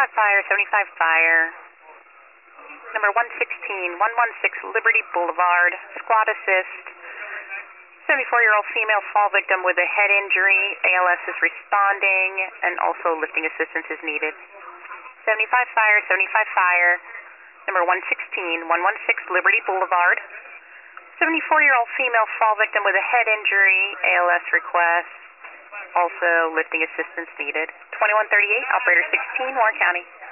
fire, 75 fire. Number 116, 116 Liberty Boulevard, squad assist. 74-year-old female fall victim with a head injury. ALS is responding, and also lifting assistance is needed. 75 fire, 75 fire. Number 116, 116 Liberty Boulevard. 74-year-old female fall victim with a head injury. ALS request. Also lifting assistance needed. 2138, operator 16, Warren County.